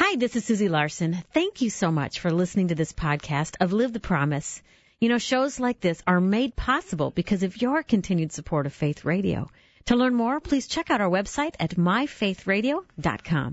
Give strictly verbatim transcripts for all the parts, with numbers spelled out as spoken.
Hi, this is Susie Larson. Thank you so much for listening to this podcast of Live the Promise. You know, shows like this are made possible because of your continued support of Faith Radio. To learn more, please check out our website at my faith radio dot com.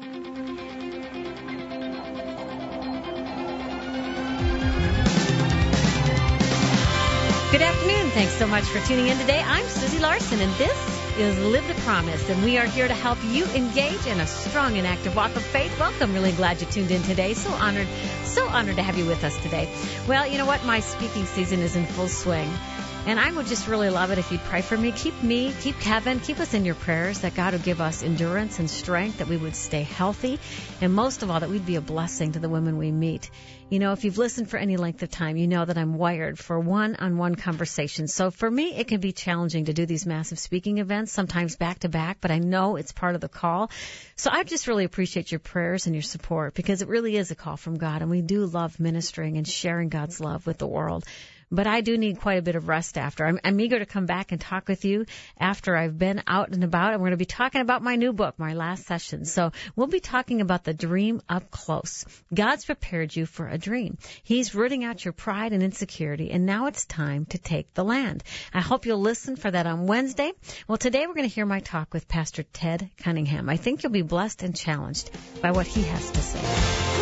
Good afternoon. Thanks so much for tuning in today. I'm Susie Larson, and this is Live the Promise, and we are here to help you engage in a strong and active walk of faith. Welcome. Really glad you tuned in today. So honored, so honored to have you with us today. Well, you know what? My speaking season is in full swing. And I would just really love it if you'd pray for me. Keep me, keep Kevin, keep us in your prayers, that God would give us endurance and strength, that we would stay healthy, and most of all, that we'd be a blessing to the women we meet. You know, if you've listened for any length of time, you know that I'm wired for one-on-one conversations. So for me, it can be challenging to do these massive speaking events, sometimes back-to-back, but I know it's part of the call. So I just really appreciate your prayers and your support, because it really is a call from God, and we do love ministering and sharing God's love with the world. But I do need quite a bit of rest after. I'm, I'm eager to come back and talk with you after I've been out and about. And we're going to be talking about my new book, my last session. So we'll be talking about the dream up close. God's prepared you for a dream. He's rooting out your pride and insecurity, and now it's time to take the land. I hope you'll listen for that on Wednesday. Well, today we're going to hear my talk with Pastor Ted Cunningham. I think you'll be blessed and challenged by what he has to say.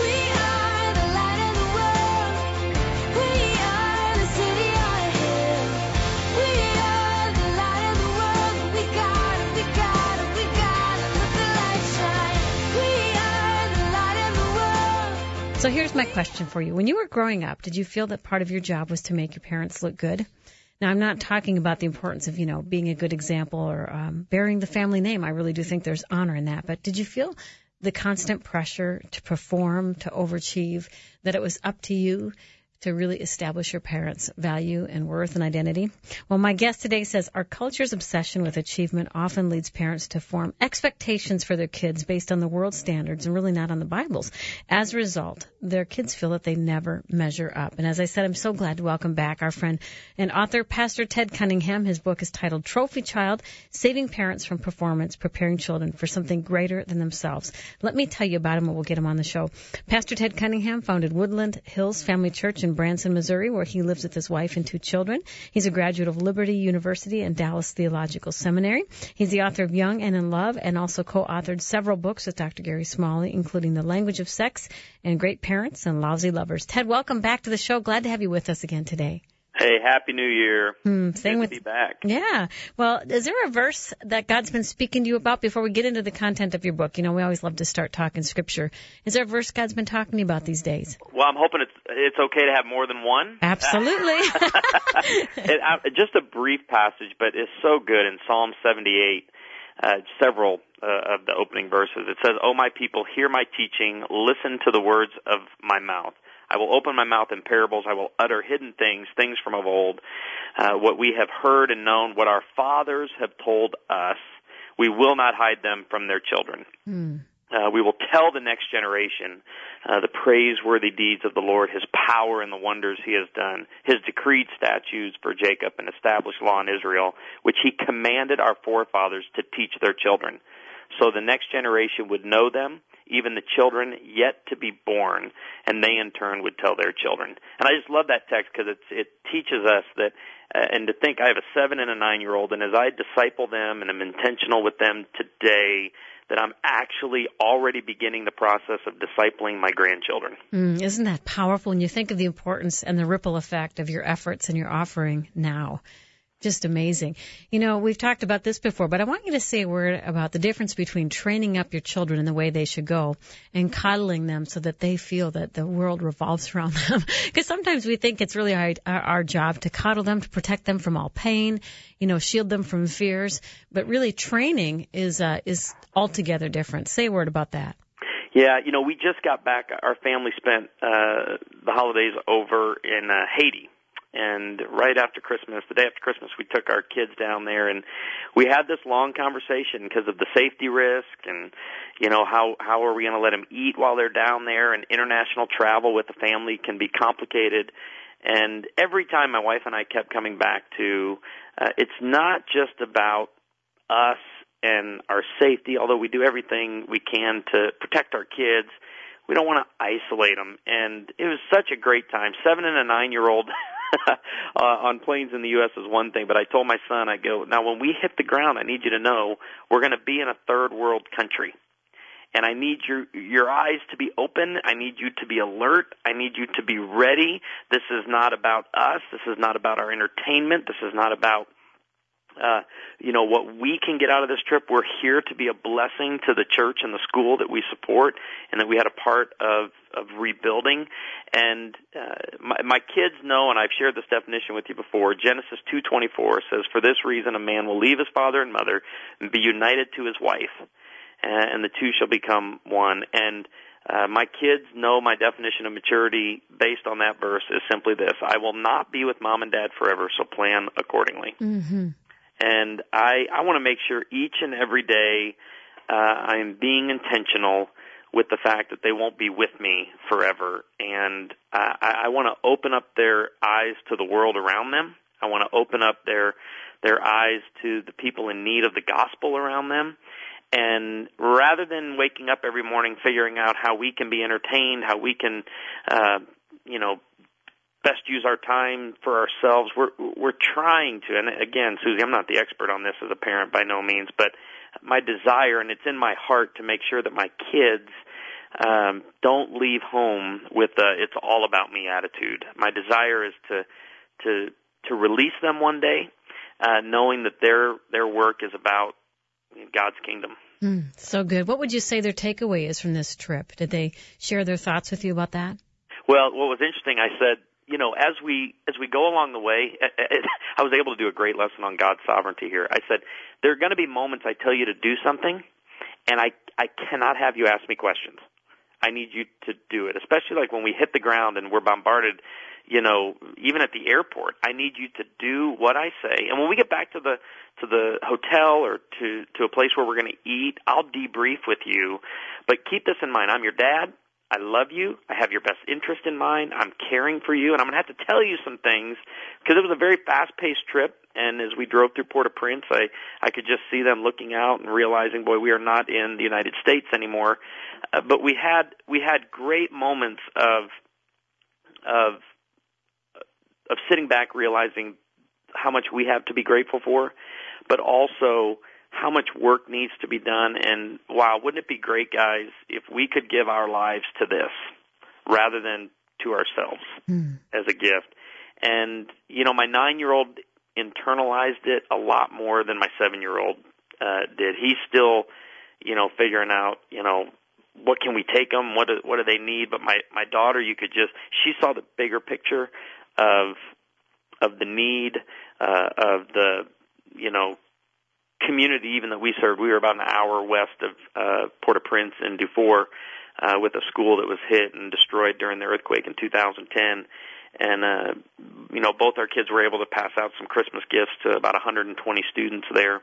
So here's my question for you. When you were growing up, did you feel that part of your job was to make your parents look good? Now, I'm not talking about the importance of, you know, being a good example or um, bearing the family name. I really do think there's honor in that. But did you feel the constant pressure to perform, to overachieve, that it was up to you to really establish your parents' value and worth and identity? Well, my guest today says our culture's obsession with achievement often leads parents to form expectations for their kids based on the world's standards and really not on the Bible's. As a result, their kids feel that they never measure up. And as I said, I'm so glad to welcome back our friend and author, Pastor Ted Cunningham. His book is titled Trophy Child, Saving Parents from Performance, Preparing Children for Something Greater Than Themselves. Let me tell you about him and we'll get him on the show. Pastor Ted Cunningham founded Woodland Hills Family Church in Branson, Missouri, where he lives with his wife and two children. He's a graduate of Liberty University and Dallas Theological Seminary. He's the author of Young and in Love, and also co-authored several books with Doctor Gary Smalley, including The Language of Sex and Great Parents and Lousy Lovers. Ted, welcome back to the show. Glad to have you with us again today. Hey, Happy New Year. Hmm, same Good with, to be back. Yeah. Well, is there a verse that God's been speaking to you about before we get into the content of your book? You know, we always love to start talking Scripture. Is there a verse God's been talking to you about these days? Well, I'm hoping it's it's okay to have more than one. Absolutely. it, I, just a brief passage, but it's so good in Psalm seventy-eight, uh, several uh, of the opening verses. It says, "O my people, hear my teaching, listen to the words of my mouth. I will open my mouth in parables. I will utter hidden things, things from of old, uh, what we have heard and known, what our fathers have told us. We will not hide them from their children. Mm. Uh, we will tell the next generation uh, the praiseworthy deeds of the Lord, His power and the wonders He has done, His decreed statutes for Jacob and established law in Israel, which He commanded our forefathers to teach their children. So the next generation would know them, even the children yet to be born, and they in turn would tell their children." And I just love that text because it it teaches us that, uh, and to think I have a seven and a nine-year-old, and as I disciple them and I'm intentional with them today, that I'm actually already beginning the process of discipling my grandchildren. Mm, isn't that powerful when you think of the importance and the ripple effect of your efforts and your offering now? Just amazing. You know, we've talked about this before, but I want you to say a word about the difference between training up your children in the way they should go and coddling them so that they feel that the world revolves around them. Because sometimes we think it's really our, our job to coddle them, to protect them from all pain, you know, shield them from fears. But really training is uh, is altogether different. Say a word about that. Yeah, you know, we just got back. Our family spent uh, the holidays over in uh, Haiti. And right after Christmas, the day after Christmas, we took our kids down there, and we had this long conversation because of the safety risk and, you know, how how are we going to let them eat while they're down there, and international travel with the family can be complicated. And every time my wife and I kept coming back to, uh, it's not just about us and our safety, although we do everything we can to protect our kids. we don't want to isolate them. And it was such a great time. Seven and a nine-year-old uh, on planes in the U S is one thing, but I told my son, I go, now when we hit the ground, I need you to know we're going to be in a third world country. And I need your your eyes to be open. I need you to be alert. I need you to be ready. This is not about us. This is not about our entertainment. This is not about Uh, you know, what we can get out of this trip. We're here to be a blessing to the church and the school that we support and that we had a part of, of rebuilding. And uh, my, my kids know, and I've shared this definition with you before, Genesis two twenty-four says, "For this reason a man will leave his father and mother and be united to his wife, and the two shall become one." And uh, my kids know my definition of maturity based on that verse is simply this: I will not be with mom and dad forever, so plan accordingly. Mm-hmm. And I, I want to make sure each and every day uh, I'm being intentional with the fact that they won't be with me forever. And uh, I, I want to open up their eyes to the world around them. I want to open up their their eyes to the people in need of the gospel around them. And rather than waking up every morning figuring out how we can be entertained, how we can, uh, you know, best use our time for ourselves. We're we're trying to, and again, Susie, I'm not the expert on this as a parent by no means, but my desire, and it's in my heart, to make sure that my kids um, don't leave home with a "it's all about me" attitude. My desire is to to to release them one day, uh, knowing that their their work is about God's kingdom. Mm, so good. What would you say their takeaway is from this trip? Did they share their thoughts with you about that? Well, what was interesting, I said, you know, as we as we go along the way, I was able to do a great lesson on God's sovereignty here. I said, there are going to be moments I tell you to do something, and I, I cannot have you ask me questions. I need you to do it, especially like when we hit the ground and we're bombarded, you know, even at the airport. I need you to do what I say. And when we get back to the to the hotel or to, to a place where we're going to eat, I'll debrief with you. But keep this in mind. I'm your dad. I love you. I have your best interest in mind. I'm caring for you, and I'm going to have to tell you some things because it was a very fast-paced trip. And as we drove through Port-au-Prince, I, I could just see them looking out and realizing, boy, we are not in the United States anymore. Uh, but we had we had great moments of of of sitting back, realizing how much we have to be grateful for, but also how much work needs to be done. And wow, wouldn't it be great, guys, if we could give our lives to this rather than to ourselves mm. as a gift. And, you know, my nine-year-old internalized it a lot more than my seven-year-old uh, did. He's still, you know, figuring out, you know, what can we take them? What do, what do they need? But my, my daughter, you could just, she saw the bigger picture of of the need, uh, of the, you know, community even that we served. We were about an hour west of uh, Port-au-Prince in Dufour uh, with a school that was hit and destroyed during the earthquake in two thousand ten. And, uh, you know, both our kids were able to pass out some Christmas gifts to about one hundred twenty students there.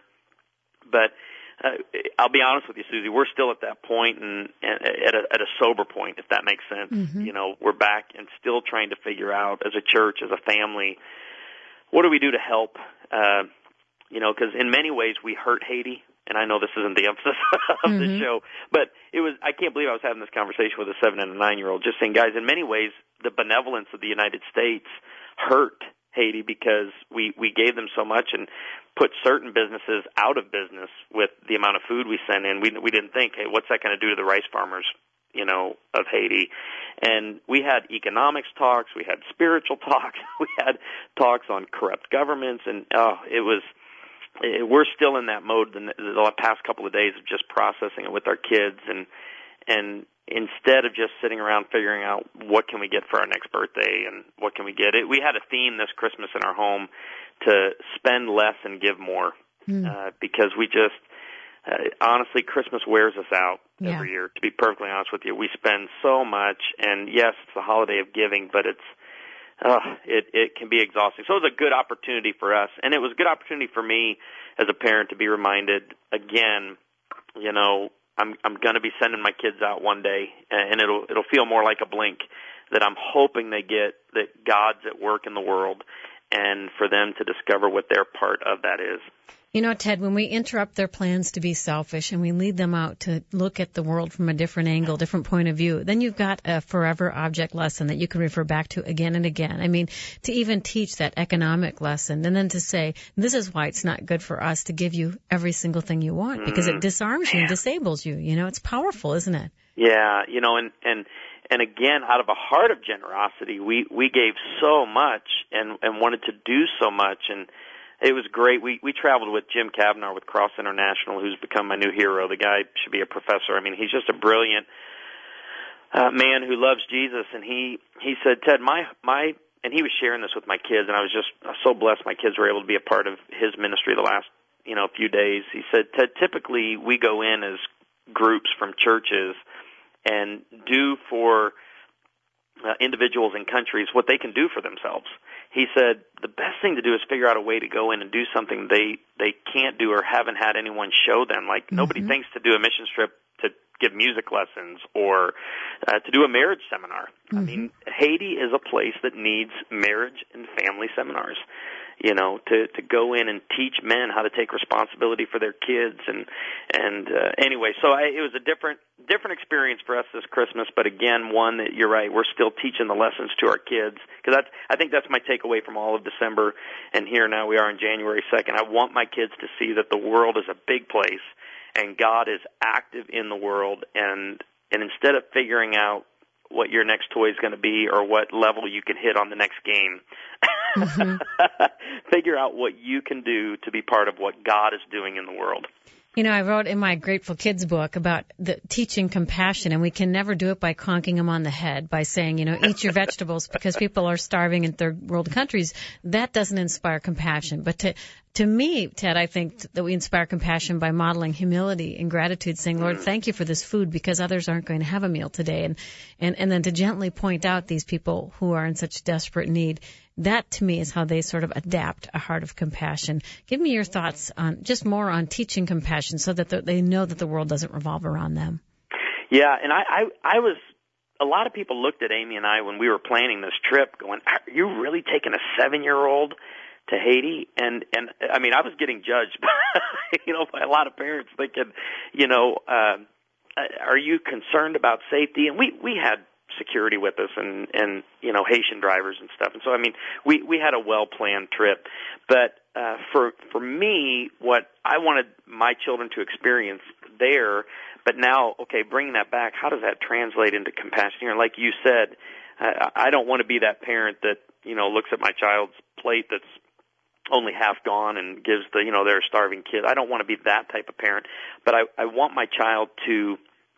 But uh, I'll be honest with you, Susie, we're still at that point and, and at, a, at a sober point, if that makes sense. Mm-hmm. You know, we're back and still trying to figure out as a church, as a family, what do we do to help? Uh, you know, because in many ways we hurt Haiti, and I know this isn't the emphasis of mm-hmm. the show, but it was, I can't believe I was having this conversation with a seven and a nine-year-old, just saying, guys, in many ways, the benevolence of the United States hurt Haiti because we, we gave them so much and put certain businesses out of business with the amount of food we sent in. We, we didn't think, hey, what's that going to do to the rice farmers, you know, of Haiti? And we had economics talks, we had spiritual talks, we had talks on corrupt governments, and oh, it was, it, we're still in that mode the, the past couple of days of just processing it with our kids, and and instead of just sitting around figuring out what can we get for our next birthday and what can we get. It, we had a theme this Christmas in our home to spend less and give more mm. uh, because we just, uh, honestly, Christmas wears us out yeah. every year. To be perfectly honest with you, we spend so much, and yes, it's the holiday of giving, but it's uh, it, it can be exhausting. So it was a good opportunity for us, and it was a good opportunity for me as a parent to be reminded again, you know, I'm I'm going to be sending my kids out one day, and it'll it'll feel more like a blink that I'm hoping they get that God's at work in the world, and for them to discover what their part of that is. You know, Ted, when we interrupt their plans to be selfish and we lead them out to look at the world from a different angle, different point of view, then you've got a forever object lesson that you can refer back to again and again. I mean, to even teach that economic lesson and then to say, this is why it's not good for us to give you every single thing you want, because it disarms you and disables you. You know, it's powerful, isn't it? Yeah, you know, and, and, and again, out of a heart of generosity, we, we gave so much and, and wanted to do so much, and it was great. We we traveled with Jim Kavanaugh with Cross International, who's become my new hero. The guy should be a professor. I mean, he's just a brilliant uh, man who loves Jesus. And he he said, Ted, my my, and he was sharing this with my kids, and I was just so blessed my kids were able to be a part of his ministry the last you know few days. He said, Ted, typically we go in as groups from churches and do for uh, individuals and countries what they can do for themselves. He said the best thing to do is figure out a way to go in and do something they they can't do or haven't had anyone show them. Like mm-hmm. nobody thinks to do a mission trip to give music lessons or uh, to do a marriage seminar. Mm-hmm. I mean, Haiti is a place that needs marriage and family seminars. You know, to to go in and teach men how to take responsibility for their kids, and and uh, anyway, so I, it was a different different experience for us this Christmas. But again, one that you're right, we're still teaching the lessons to our kids, because that's I think that's my takeaway from all of December, and here now we are on January second. I want my kids to see that the world is a big place, and God is active in the world, and and instead of figuring out what your next toy is going to be or what level you can hit on the next game, mm-hmm. figure out what you can do to be part of what God is doing in the world. You know, I wrote in my Grateful Kids book about the teaching compassion, and we can never do it by conking them on the head, by saying, you know, eat your vegetables because people are starving in third world countries. That doesn't inspire compassion. But to to me, Ted, I think that we inspire compassion by modeling humility and gratitude, saying, Lord, thank you for this food because others aren't going to have a meal today. And, and, and then to gently point out these people who are in such desperate need. That, to me, is how they sort of adapt a heart of compassion. Give me your thoughts on just more on teaching compassion so that they know that the world doesn't revolve around them. Yeah, and I, I, I was, a lot of people looked at Amy and I when we were planning this trip going, are you really taking a seven-year-old to Haiti? And, and I mean, I was getting judged, by, you know, by a lot of parents thinking, you know, uh, are you concerned about safety? And we, we had security with us and, and, you know, Haitian drivers and stuff. And so, I mean, we, we had a well-planned trip. But uh, for for me, what I wanted my children to experience there, but now, okay, bringing that back, how does that translate into compassion here? And like you said, I, I don't want to be that parent that, you know, looks at my child's plate that's only half gone and gives the, you know, their starving kid. I don't want to be that type of parent. But I, I want my child to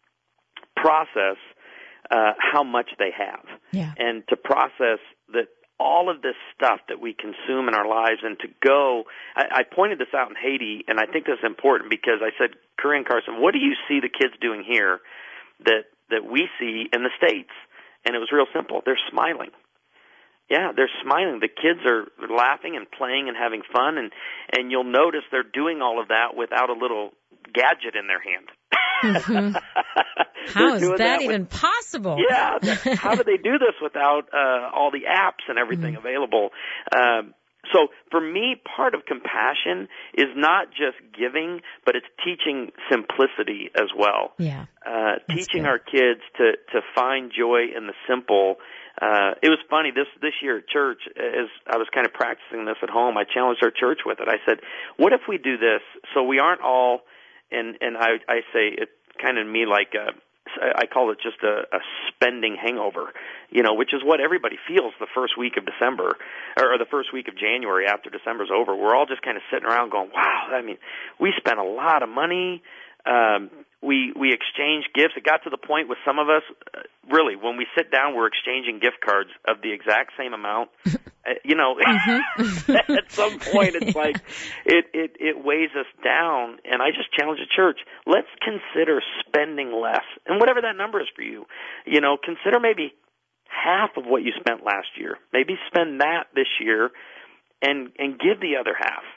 process Uh, how much they have, yeah. and to process that all of this stuff that we consume in our lives, and to go, I, I pointed this out in Haiti, and I think this is important because I said, Corinne Carson, what do you see the kids doing here that, that we see in the States? And it was real simple. They're smiling. Yeah, they're smiling. The kids are laughing and playing and having fun, and, and you'll notice they're doing all of that without a little gadget in their hand. Mm-hmm. How is that, that even with, possible? Yeah, how do they do this without uh, all the apps and everything mm-hmm. available? Um, so for me, part of compassion is not just giving, but it's teaching simplicity as well. Yeah, uh, teaching good. our kids to, to find joy in the simple. Uh, it was funny, this, this year at church, as I was kind of practicing this at home, I challenged our church with it. I said, what if we do this so we aren't all, and, and I, I say it kind of me like a, I call it just a, a spending hangover, you know, which is what everybody feels the first week of December, or the first week of January after December's over. We're all just kind of sitting around going, wow, I mean, we spent a lot of money. Um, we we exchanged gifts. It got to the point with some of us, uh, really, when we sit down, we're exchanging gift cards of the exact same amount. Uh, you know, mm-hmm. at some point, it's like it, it it weighs us down. And I just challenge the church: let's consider spending less, and whatever that number is for you, you know, consider maybe half of what you spent last year. Maybe spend that this year, and and give the other half.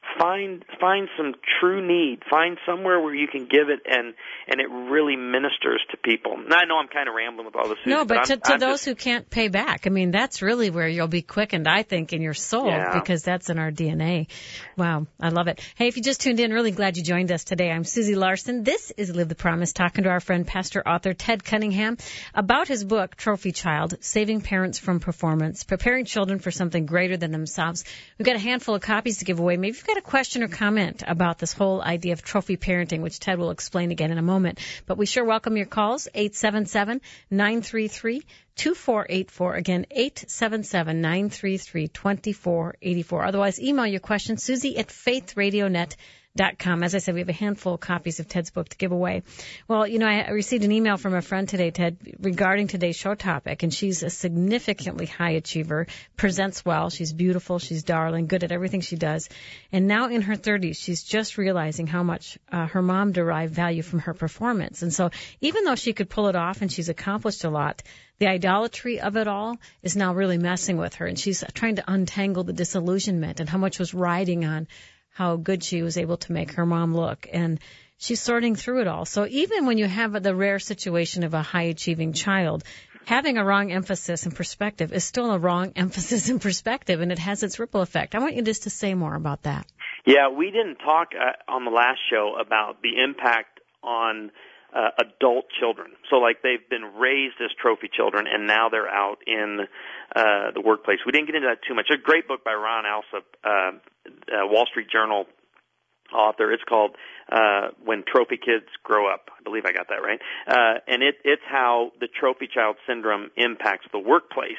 find find some true need. Find somewhere where you can give it, and and it really ministers to people. Now, I know I'm kind of rambling with all this. No, but, but to, I'm, to I'm those just, who can't pay back, I mean, that's really where you'll be quickened, I think, in your soul, yeah. because that's in our D N A. Wow, I love it. Hey, if you just tuned in, really glad you joined us today. I'm Susie Larson. This is Live the Promise, talking to our friend, pastor, author Ted Cunningham about his book, Trophy Child, Saving Parents from Performance, Preparing Children for Something Greater Than Themselves. We've got a handful of copies to give away. Maybe you've got a question or comment about this whole idea of trophy parenting, which Ted will explain again in a moment. But we sure welcome your calls, eight seven seven, nine three three, two four eight four. Again, eight seven seven, nine three three, two four eight four. Otherwise, email your question, Susie at faith radio net dot com. As I said, we have a handful of copies of Ted's book to give away. Well, you know, I received an email from a friend today, Ted, regarding today's show topic, and she's a significantly high achiever, presents well, she's beautiful, she's darling, good at everything she does, and now in her thirties, she's just realizing how much uh, her mom derived value from her performance. And so even though she could pull it off and she's accomplished a lot, the idolatry of it all is now really messing with her, and she's trying to untangle the disillusionment and how much was riding on how good she was able to make her mom look. And she's sorting through it all. So even when you have the rare situation of a high-achieving child, having a wrong emphasis and perspective is still a wrong emphasis and perspective, and it has its ripple effect. I want you just to say more about that. Yeah, we didn't talk uh, on the last show about the impact on uh, adult children. So, like, they've been raised as trophy children, and now they're out in uh, the workplace. We didn't get into that too much. A great book by Ron Alsop, uh, uh, Wall Street Journal author. It's called uh, When Trophy Kids Grow Up. I believe I got that right. Uh, and it, it's how the trophy child syndrome impacts the workplace.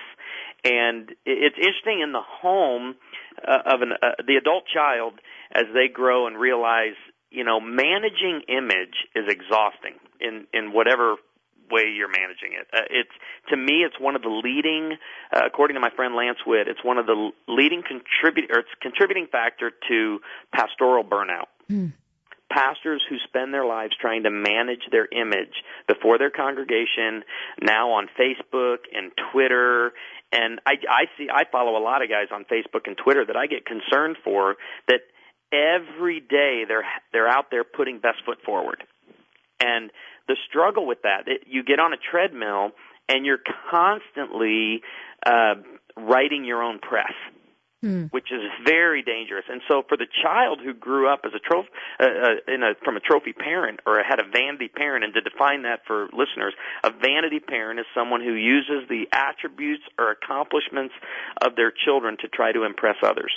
And it's interesting in the home uh, of an, uh, the adult child, as they grow and realize, you know, managing image is exhausting in, in whatever way you're managing it. Uh, it's, to me, it's one of the leading, uh, according to my friend Lance Witt, it's one of the leading contribute, or it's a contributing factor to pastoral burnout. Mm. Pastors who spend their lives trying to manage their image before their congregation, now on Facebook and Twitter, and I, I see, I follow a lot of guys on Facebook and Twitter that I get concerned for, that every day they're they're out there putting best foot forward. And the struggle with that, it, you get on a treadmill and you're constantly uh, writing your own press, mm. which is very dangerous. And so for the child who grew up as a trophy, uh, uh, in a, from a trophy parent, or had a vanity parent, and to define that for listeners, a vanity parent is someone who uses the attributes or accomplishments of their children to try to impress others.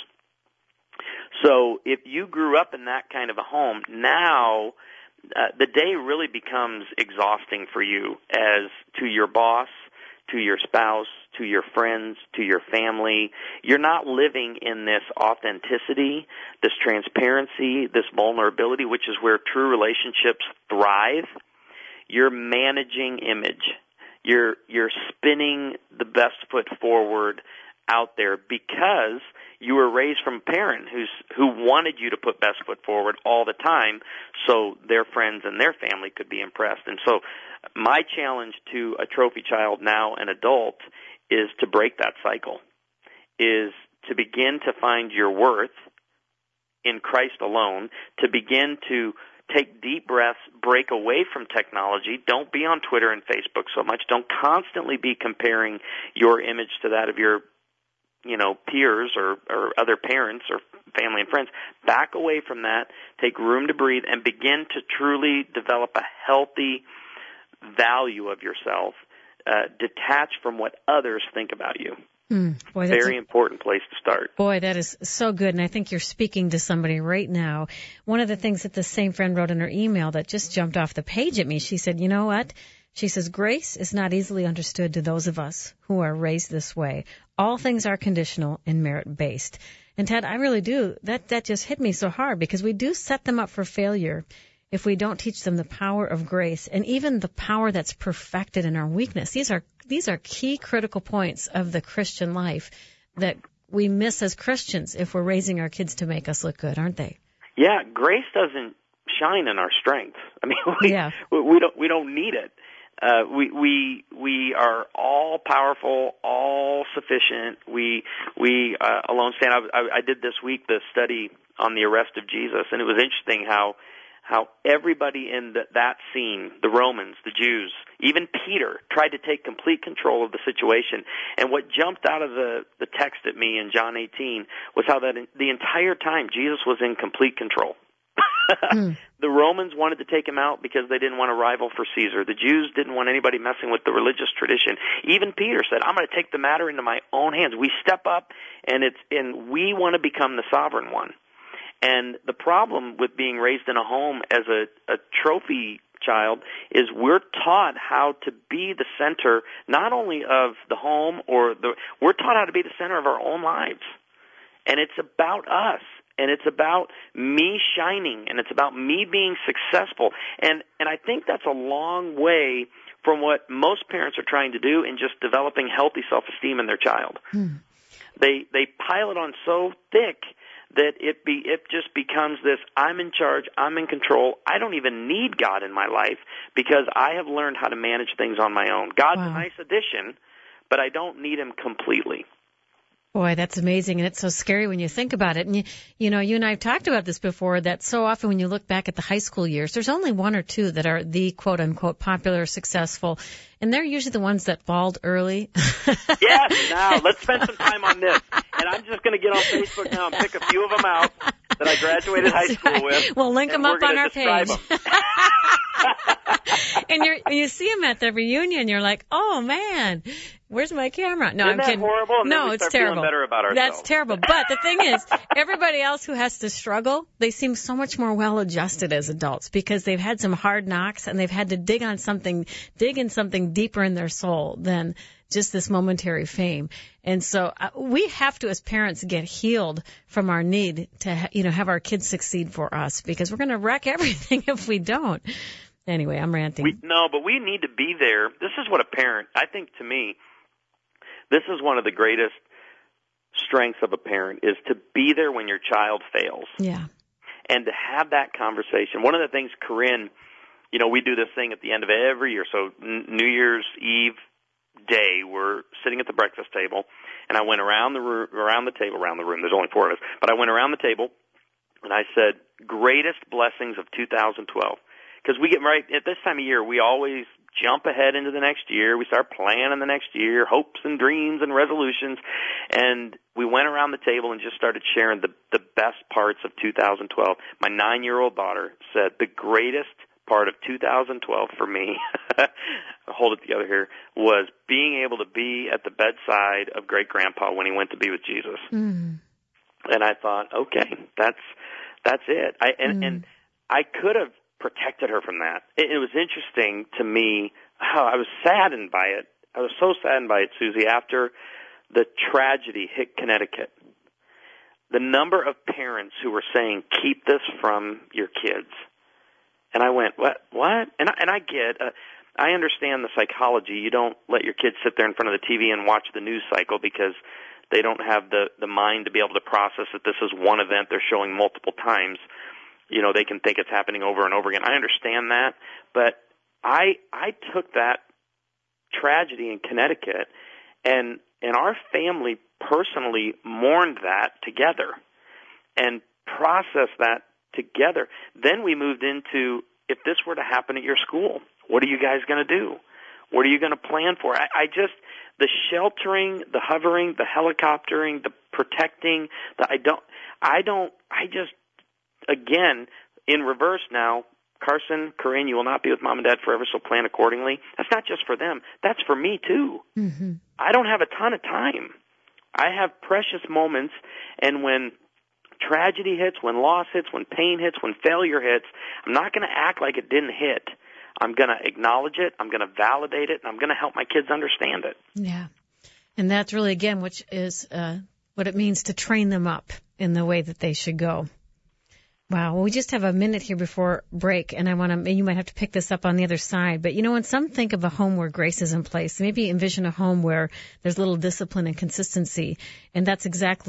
So if you grew up in that kind of a home, now uh, the day really becomes exhausting for you, as to your boss, to your spouse, to your friends, to your family. You're not living in this authenticity, this transparency, this vulnerability, which is where true relationships thrive. You're managing image. You're you're spinning the best foot forward out there because you were raised from a parent who's who wanted you to put best foot forward all the time, so their friends and their family could be impressed. And so my challenge to a trophy child, now an adult, is to break that cycle, is to begin to find your worth in Christ alone, to begin to take deep breaths, break away from technology. Don't be on Twitter and Facebook so much. Don't constantly be comparing your image to that of your you know, peers or, or other parents or family and friends. Back away from that, take room to breathe, and begin to truly develop a healthy value of yourself, uh, detached from what others think about you. Mm, boy, that's Very a, important place to start. Boy, that is so good, and I think you're speaking to somebody right now. One of the things that the same friend wrote in her email that just jumped off the page at me, she said, you know what? She says, grace is not easily understood to those of us who are raised this way. All things are conditional and merit-based. And Ted, I really do. That, that just hit me so hard, because we do set them up for failure if we don't teach them the power of grace and even the power that's perfected in our weakness. These are, these are key critical points of the Christian life that we miss as Christians if we're raising our kids to make us look good, aren't they? Yeah, grace doesn't shine in our strength. I mean, we, yeah. we don't, we don't need it. Uh, we we we are all powerful, all sufficient. We we uh, alone stand. I, I, I did this week the study on the arrest of Jesus, and it was interesting how how everybody in the, that scene, the Romans, the Jews, even Peter, tried to take complete control of the situation. And what jumped out of the the text at me in John eighteen was how that in, the entire time Jesus was in complete control. mm. The Romans wanted to take him out because they didn't want to rival for Caesar. The Jews didn't want anybody messing with the religious tradition. Even Peter said, I'm going to take the matter into my own hands. We step up, and it's and we want to become the sovereign one. And the problem with being raised in a home as a, a trophy child is we're taught how to be the center not only of the home, or the we're taught how to be the center of our own lives. And it's about us. And it's about me shining, and it's about me being successful. And and I think that's a long way from what most parents are trying to do in just developing healthy self-esteem in their child. Hmm. They they pile it on so thick that it be it just becomes this, I'm in charge, I'm in control, I don't even need God in my life because I have learned how to manage things on my own. God's wow. a nice addition, but I don't need him completely. Boy, that's amazing, and it's so scary when you think about it. And, you, you know, you and I have talked about this before, that so often when you look back at the high school years, there's only one or two that are the quote-unquote popular or successful, and they're usually the ones that bald early. Yes, now, let's spend some time on this. And I'm just going to get on Facebook now and pick a few of them out that I graduated high school with. We'll link them up on our page. And you're, you see them at the reunion, you're like, oh, man. Where's my camera? No, Isn't I'm that kidding. horrible? And no, then we it's start terrible. Feeling better about ourselves. That's terrible. But the thing is, everybody else who has to struggle, they seem so much more well-adjusted as adults because they've had some hard knocks and they've had to dig on something, dig in something deeper in their soul than just this momentary fame. And so uh, we have to, as parents, get healed from our need to, ha- you know, have our kids succeed for us, because we're going to wreck everything if we don't. Anyway, I'm ranting. We, no, but we need to be there. This is what a parent, I think, to me, this is one of the greatest strengths of a parent, is to be there when your child fails. Yeah. And to have that conversation. One of the things, Corinne, you know, we do this thing at the end of every year. So New Year's Eve day, we're sitting at the breakfast table, and I went around the room, around the table, around the room. There's only four of us, but I went around the table, and I said, greatest blessings of two thousand twelve. Because we get right at this time of year, we always jump ahead into the next year. We start planning the next year, hopes and dreams and resolutions. And we went around the table and just started sharing the, the best parts of two thousand twelve. My nine-year-old daughter said the greatest part of two thousand twelve for me, hold it together here, was being able to be at the bedside of great-grandpa when he went to be with Jesus. Mm. And I thought, okay, that's that's it. I, and, mm. and I could have protected her from that. It, it was interesting to me how I was saddened by it. I was so saddened by it, Susie, after the tragedy hit Connecticut. The number of parents who were saying, keep this from your kids. And I went, what? What? And I, and I get, uh, I understand the psychology. You don't let your kids sit there in front of the T V and watch the news cycle because they don't have the, the mind to be able to process that this is one event they're showing multiple times. You know, they can think it's happening over and over again. I understand that, but I I took that tragedy in Connecticut, and and our family personally mourned that together and processed that together. Then we moved into, if this were to happen at your school, what are you guys going to do? What are you going to plan for? I, I just, the sheltering, the hovering, the helicoptering, the protecting, the I don't, I don't, I just, again, in reverse now, Carson, Corinne, you will not be with mom and dad forever, so plan accordingly. That's not just for them. That's for me, too. Mm-hmm. I don't have a ton of time. I have precious moments, and when tragedy hits, when loss hits, when pain hits, when failure hits, I'm not going to act like it didn't hit. I'm going to acknowledge it, I'm going to validate it, and I'm going to help my kids understand it. Yeah. And that's really, again, which is uh, what it means to train them up in the way that they should go. Wow. Well, we just have a minute here before break, and I want to, and you might have to pick this up on the other side. But, you know, when some think of a home where grace is in place, maybe envision a home where there's little discipline and consistency, and that's exactly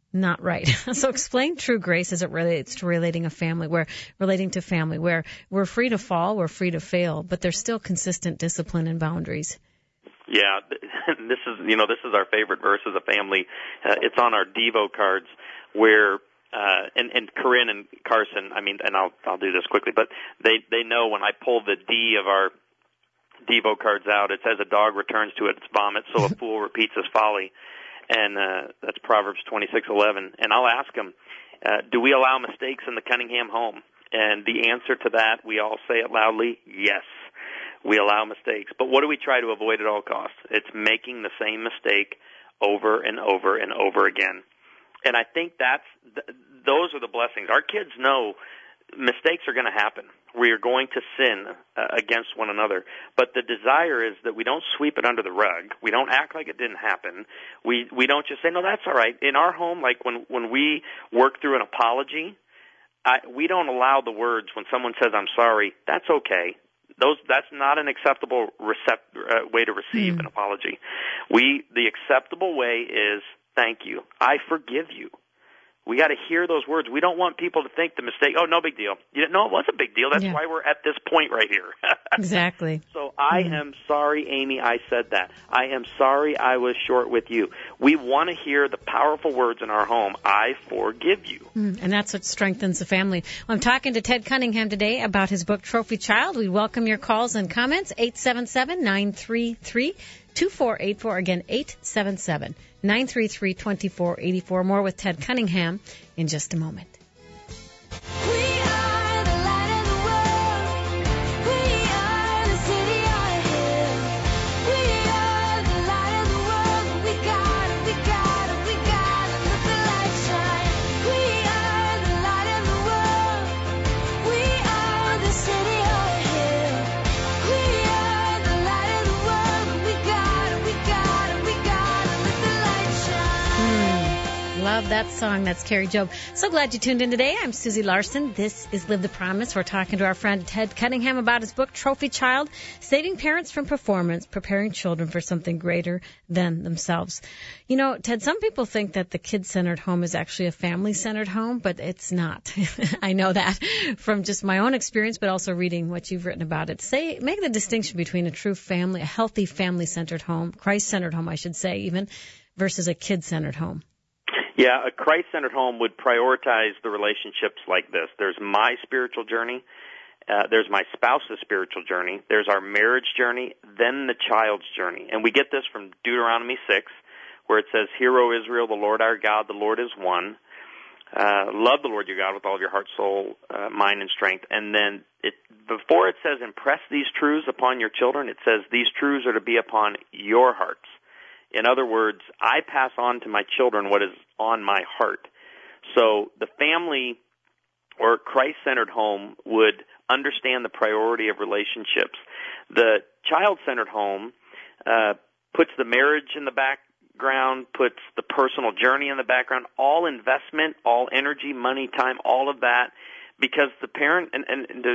not right. So explain true grace as it relates to relating a family, where relating to family, where we're free to fall, we're free to fail, but there's still consistent discipline and boundaries. Yeah, this is, you know, this is our favorite verse as a family. Uh, it's on our Devo cards where, uh, and, and Corinne and Carson, I mean, and I'll, I'll do this quickly, but they, they know when I pull the D of our Devo cards out, it says a dog returns to its vomit, so a fool repeats his folly. And uh, that's Proverbs twenty-six eleven. And I'll ask them, uh, do we allow mistakes in the Cunningham home? And the answer to that, we all say it loudly, yes, we allow mistakes. But what do we try to avoid at all costs? It's making the same mistake over and over and over again. And I think that's th- those are the blessings. Our kids know mistakes are going to happen. We are going to sin uh, against one another. But the desire is that we don't sweep it under the rug. We don't act like it didn't happen. We we don't just say, no, that's all right. In our home, like when, when we work through an apology, I, we don't allow the words when someone says, I'm sorry, that's okay. Those That's not an acceptable recept, uh, way to receive mm. an apology. We The acceptable way is, thank you. I forgive you. We got to hear those words. We don't want people to think the mistake, oh, no big deal. You didn't know it was a big deal. That's yeah. why we're at this point right here. Exactly. So I mm. am sorry, Amy, I said that. I am sorry I was short with you. We want to hear the powerful words in our home, I forgive you. Mm. And that's what strengthens the family. Well, I'm talking to Ted Cunningham today about his book, Trophy Child. We welcome your calls and comments, eight seven seven, nine three three, two four eight four. Again, eight seven seven, nine three three, two four eight four. More with Ted Cunningham in just a moment. Love that song. That's Carrie Job. So glad you tuned in today. I'm Susie Larson. This is Live the Promise. We're talking to our friend Ted Cunningham about his book, Trophy Child, Saving Parents from Performance, Preparing Children for Something Greater Than Themselves. You know, Ted, some people think that the kid-centered home is actually a family-centered home, but it's not. I know that from just my own experience, but also reading what you've written about it. Say, make the distinction between a true family, a healthy family-centered home, Christ-centered home, I should say, even, versus a kid-centered home. Yeah, a Christ-centered home would prioritize the relationships like this. There's my spiritual journey. Uh, there's my spouse's spiritual journey. There's our marriage journey, then the child's journey. And we get this from Deuteronomy six, where it says, Hear, O Israel, the Lord our God, the Lord is one. Uh, love the Lord your God with all of your heart, soul, uh, mind, and strength. And then it, before it says, impress these truths upon your children, it says, these truths are to be upon your hearts. In other words, I pass on to my children what is on my heart. So the family or Christ-centered home would understand the priority of relationships. The child-centered home uh, puts the marriage in the background, puts the personal journey in the background, all investment, all energy, money, time, all of that, because the parent, and, and, and to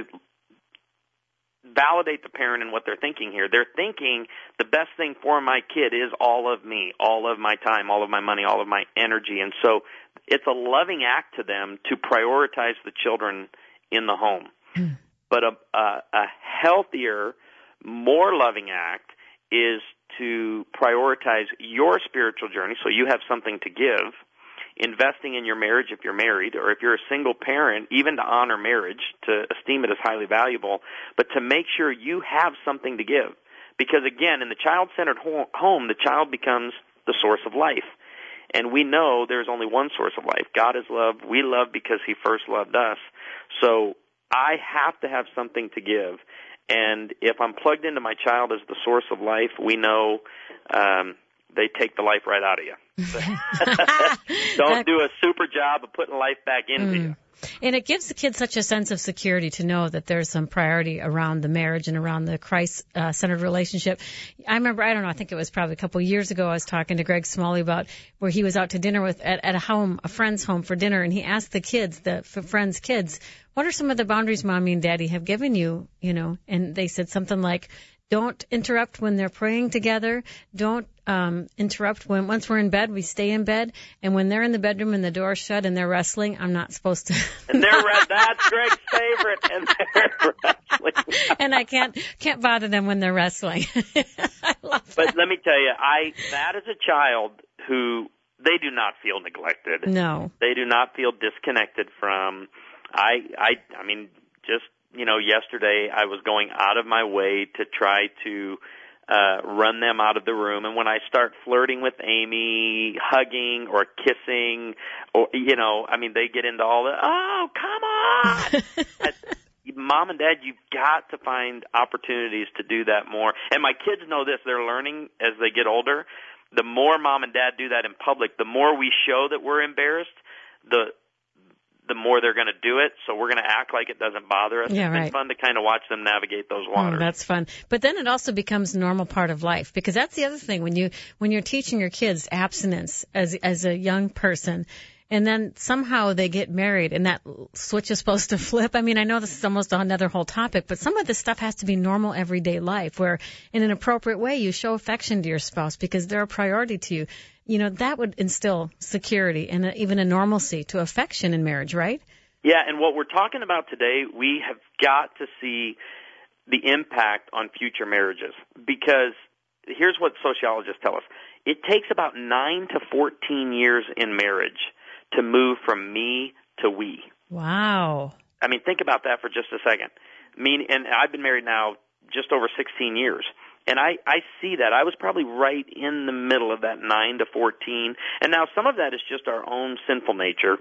validate the parent in what they're thinking here. They're thinking the best thing for my kid is all of me, all of my time, all of my money, all of my energy. And so it's a loving act to them to prioritize the children in the home. Mm. But a, a, a healthier, more loving act is to prioritize your spiritual journey, so you have something to give, investing in your marriage if you're married, or if you're a single parent, even to honor marriage, to esteem it as highly valuable, but to make sure you have something to give. Because again, in the child-centered home, the child becomes the source of life. And we know there's only one source of life. God is love. We love because He first loved us. So I have to have something to give. And if I'm plugged into my child as the source of life, we know um, they take the life right out of you. Don't do a super job of putting life back into mm. you. And it gives the kids such a sense of security to know that there's some priority around the marriage and around the Christ-centered uh, relationship. I remember, I don't know, I think it was probably a couple of years ago, I was talking to Greg Smalley about where he was out to dinner with at, at a home, a friend's home for dinner, and he asked the kids, the friend's kids, what are some of the boundaries Mommy and Daddy have given you, you know? And they said something like, Don't interrupt when they're praying together. Don't um, interrupt when once we're in bed, we stay in bed. And when they're in the bedroom and the door's shut and they're wrestling, I'm not supposed to. And they're re- that's Greg's favorite. And they're wrestling. And I can't can't bother them when they're wrestling. I love that. But let me tell you, I that is a child who they do not feel neglected. No, they do not feel disconnected from. I I I mean just. You know, yesterday I was going out of my way to try to uh run them out of the room, and when I start flirting with Amy, hugging or kissing, or you know, I mean, they get into all the, oh, come on. I, Mom and Dad, you've got to find opportunities to do that more. And my kids know this. They're learning as they get older. The more Mom and Dad do that in public, the more we show that we're embarrassed, the the more they're going to do it, so we're going to act like it doesn't bother us. Yeah, it's been right. fun to kind of watch them navigate those waters. Oh, that's fun. But then it also becomes a normal part of life, because that's the other thing when you when you're teaching your kids abstinence as as a young person, and then somehow they get married and that switch is supposed to flip. I mean, I know this is almost another whole topic, but some of this stuff has to be normal everyday life, where in an appropriate way you show affection to your spouse because they're a priority to you. You know, that would instill security and a, even a normalcy to affection in marriage, right? Yeah, and what we're talking about today, we have got to see the impact on future marriages, because here's what sociologists tell us. It takes about nine to fourteen years in marriage to move from me to we. Wow. I mean, think about that for just a second. I mean, and I've been married now just over sixteen years. And I, I see that. I was probably right in the middle of that nine to fourteen. And now some of that is just our own sinful nature,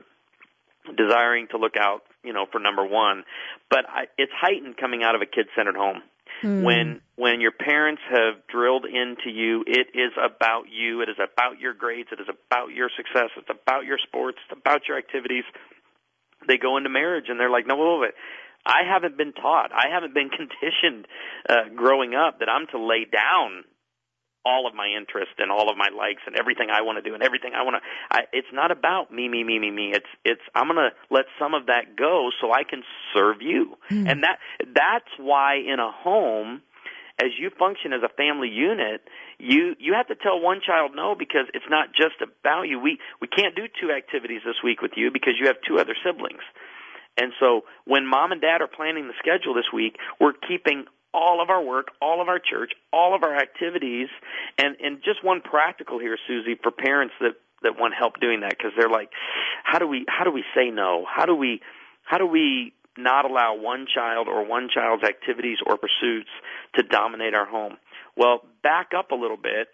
desiring to look out, you know, for number one. But I, it's heightened coming out of a kid-centered home. Mm. When when your parents have drilled into you, it is about you. It is about your grades. It is about your success. It's about your sports. It's about your activities. They go into marriage and they're like, no, wait, wait. I haven't been taught. I haven't been conditioned uh, growing up that I'm to lay down all of my interest and all of my likes and everything I want to do and everything I want to. I, it's not about me, me, me, me, me. It's it's I'm going to let some of that go so I can serve you. Mm. And that that's why in a home, as you function as a family unit, you you have to tell one child no, because it's not just about you. We we can't do two activities this week with you because you have two other siblings. And so when Mom and Dad are planning the schedule this week, we're keeping all of our work, all of our church, all of our activities, and, and just one practical here, Susie, for parents that, that want help doing that, because they're like, how do we how do we say no? How do we how do we not allow one child or one child's activities or pursuits to dominate our home? Well, back up a little bit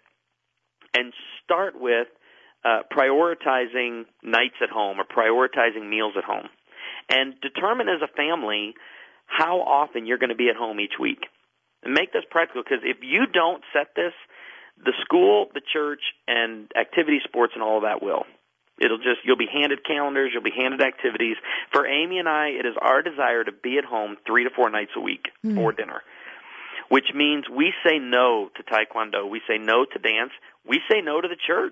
and start with uh, prioritizing nights at home or prioritizing meals at home. And determine as a family how often you're going to be at home each week. And make this practical, because if you don't set this, the school, the church, and activity sports and all of that will. It'll just, you'll be handed calendars, you'll be handed activities. For Amy and I, it is our desire to be at home three to four nights a week mm. for dinner, which means we say no to Taekwondo, we say no to dance, we say no to the church.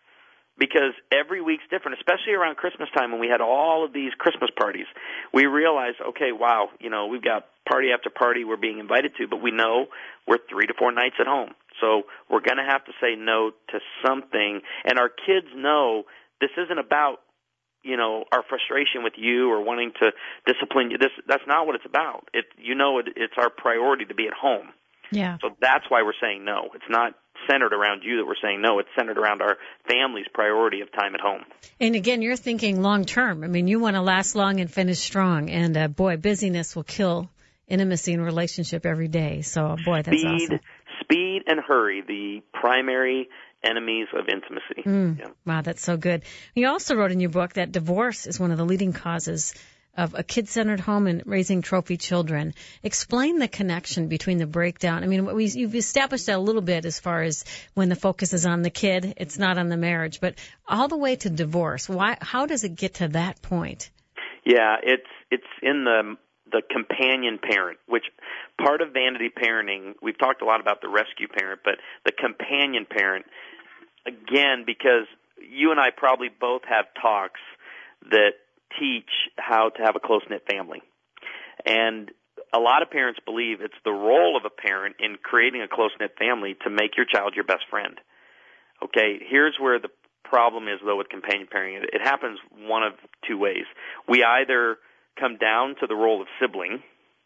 Because every week's different, especially around Christmas time when we had all of these Christmas parties. We realized, okay, wow, you know, we've got party after party we're being invited to, but we know we're three to four nights at home. So we're going to have to say no to something. And our kids know this isn't about, you know, our frustration with you or wanting to discipline you. This That's not what it's about. It, you know, it, it's our priority to be at home. Yeah. So that's why we're saying no. It's not centered around you that we're saying no. It's centered around our family's priority of time at home. And again, you're thinking long term. I mean, you want to last long and finish strong. And uh, boy, busyness will kill intimacy and relationship every day. So boy, that's speed, awesome. Speed and hurry, the primary enemies of intimacy. Mm. Yeah. Wow, that's so good. You also wrote in your book that divorce is one of the leading causes of a kid-centered home and raising trophy children. Explain the connection between the breakdown. I mean, we, you've established that a little bit as far as when the focus is on the kid, it's not on the marriage, but all the way to divorce. Why? How does it get to that point? Yeah, it's it's in the the companion parent, which part of vanity parenting, we've talked a lot about the rescue parent, but the companion parent, again, because you and I probably both have talks that teach how to have a close-knit family. And a lot of parents believe it's the role of a parent in creating a close-knit family to make your child your best friend. Okay, here's where the problem is, though, with companion parenting. It happens one of two ways. We either come down to the role of sibling,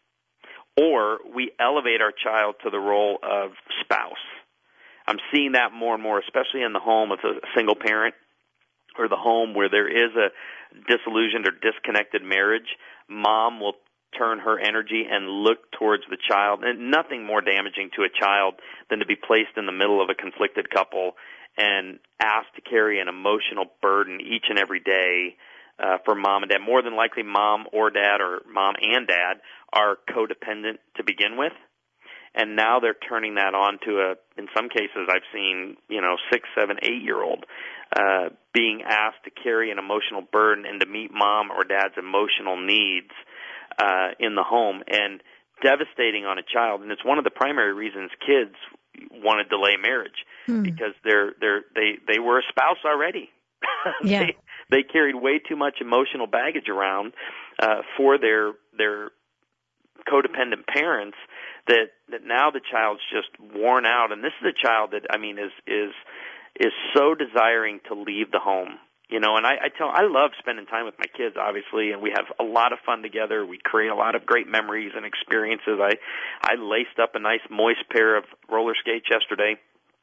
or we elevate our child to the role of spouse. I'm seeing that more and more, especially in the home of a single parent or the home where there is a disillusioned or disconnected marriage. Mom will turn her energy and look towards the child. And nothing more damaging to a child than to be placed in the middle of a conflicted couple and asked to carry an emotional burden each and every day uh, for mom and dad. More than likely, mom or dad, or mom and dad, are codependent to begin with. And now they're turning that on to a, in some cases I've seen, you know, six, seven, eight-year-old uh, being asked to carry an emotional burden and to meet mom or dad's emotional needs uh, in the home, and devastating on a child. And it's one of the primary reasons kids want to delay marriage, hmm. because they're they're they they were a spouse already. Yeah. they, they carried way too much emotional baggage around uh, for their their codependent parents that that now the child's just worn out. And this is a child that, I mean, is is is so desiring to leave the home. You know, and I, I tell I love spending time with my kids, obviously, and we have a lot of fun together. We create a lot of great memories and experiences. I I laced up a nice moist pair of roller skates yesterday,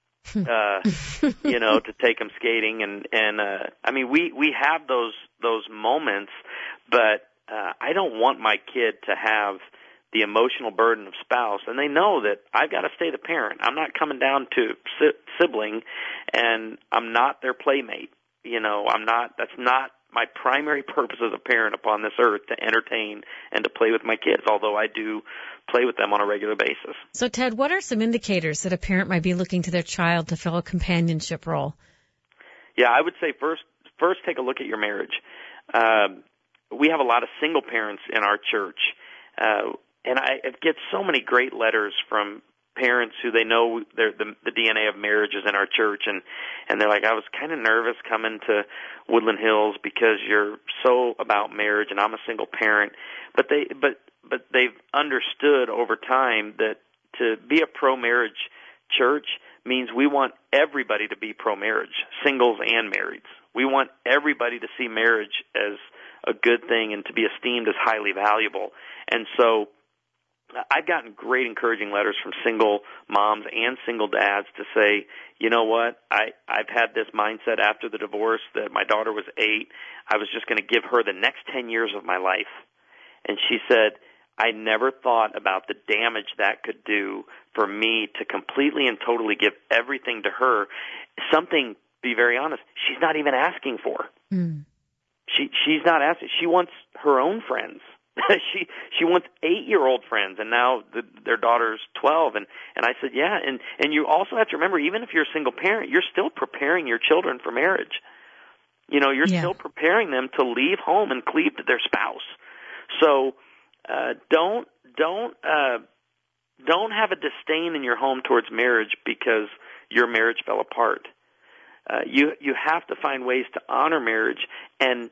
uh, you know, to take them skating, and and uh, I mean, we we have those those moments, but uh, I don't want my kid to have the emotional burden of spouse, and they know that I've got to stay the parent. I'm not coming down to si- sibling, and I'm not their playmate. You know, I'm not, that's not my primary purpose as a parent upon this earth, to entertain and to play with my kids, although I do play with them on a regular basis. So, Ted, what are some indicators that a parent might be looking to their child to fill a companionship role? Yeah, I would say first, first take a look at your marriage. Um, we have a lot of single parents in our church, uh, and I get so many great letters from parents who they know the, the D N A of marriage is in our church, and, and they're like, I was kind of nervous coming to Woodland Hills because you're so about marriage, and I'm a single parent. But they, but, but they've understood over time that to be a pro-marriage church means we want everybody to be pro-marriage, singles and marrieds. We want everybody to see marriage as a good thing and to be esteemed as highly valuable. And so I've gotten great encouraging letters from single moms and single dads to say, you know what, I, I've had this mindset after the divorce that my daughter was eight. I was just going to give her the next ten years of my life. And she said, I never thought about the damage that could do for me to completely and totally give everything to her. Something, be very honest, she's not even asking for. Mm. She She's not asking. She wants her own friends. she she wants eight-year-old friends, and now the, their daughter's twelve. And, and I said, yeah, and, and you also have to remember, even if you're a single parent, you're still preparing your children for marriage. You know, you're yeah. still preparing them to leave home and cleave to their spouse. So uh, don't don't uh, don't have a disdain in your home towards marriage because your marriage fell apart. Uh, you you have to find ways to honor marriage, and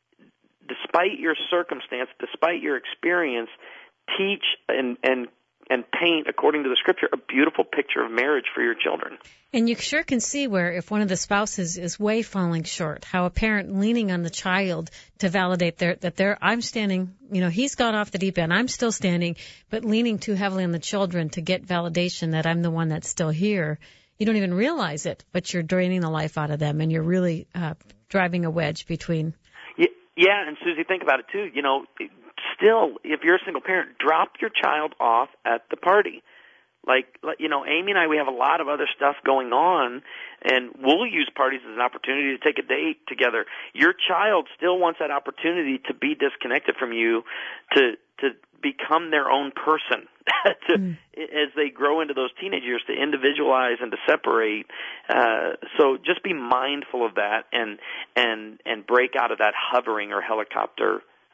despite your circumstance, despite your experience, teach and, and and paint, according to the Scripture, a beautiful picture of marriage for your children. And you sure can see where, if one of the spouses is way falling short, how a parent leaning on the child to validate their, that they're, I'm standing, you know, he's gone off the deep end, I'm still standing, but leaning too heavily on the children to get validation that I'm the one that's still here. You don't even realize it, but you're draining the life out of them, and you're really uh, driving a wedge between. Yeah, and Susie, think about it too. You know, still, if you're a single parent, drop your child off at the party. Like, you know, Amy and I, we have a lot of other stuff going on, and we'll use parties as an opportunity to take a date together. Your child still wants that opportunity to be disconnected from you, to to become their own person, to, mm. as they grow into those teenage years, to individualize and to separate. Uh, so just be mindful of that, and and and break out of that hovering or helicopter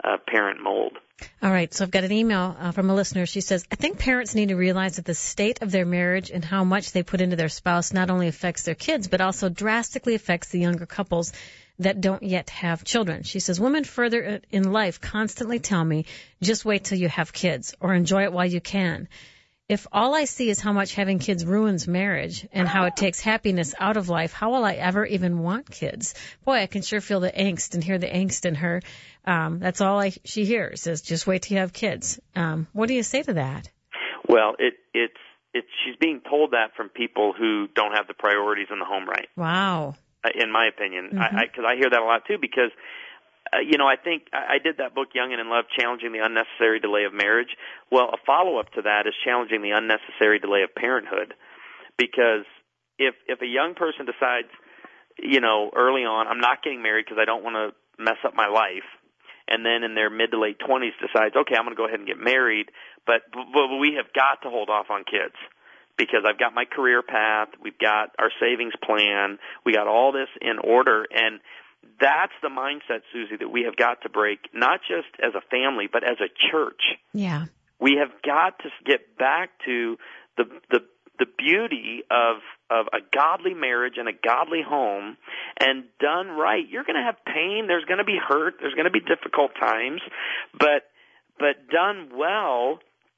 uh, parent mold. All right, so I've got an email uh, from a listener. She says, I think parents need to realize that the state of their marriage and how much they put into their spouse not only affects their kids, but also drastically affects the younger couples that don't yet have children. She says, women further in life constantly tell me, just wait till you have kids or enjoy it while you can. If all I see is how much having kids ruins marriage and how it takes happiness out of life, how will I ever even want kids? Boy, I can sure feel the angst and hear the angst in her. Um, that's all I, she hears is just wait till you have kids. Um, what do you say to that? Well, it, it's, it's, she's being told that from people who don't have the priorities in the home right. Wow. In my opinion, Mm-hmm. I, I, cause I hear that a lot too because Uh, you know, I think I, I did that book, Young and in Love, Challenging the Unnecessary Delay of Marriage. Well, a follow-up to that is Challenging the Unnecessary Delay of Parenthood. Because if if a young person decides, you know, early on, I'm not getting married because I don't want to mess up my life, and then in their mid to late twenties decides, okay, I'm going to go ahead and get married, but, but we have got to hold off on kids. Because I've got my career path, we've got our savings plan, we got all this in order, and that's the mindset, Susie, that we have got to break, not just as a family, but as a church. Yeah. We have got to get back to the the, the beauty of of a godly marriage and a godly home, and done right. You're going to have pain. There's going to be hurt. There's going to be difficult times, but but done well.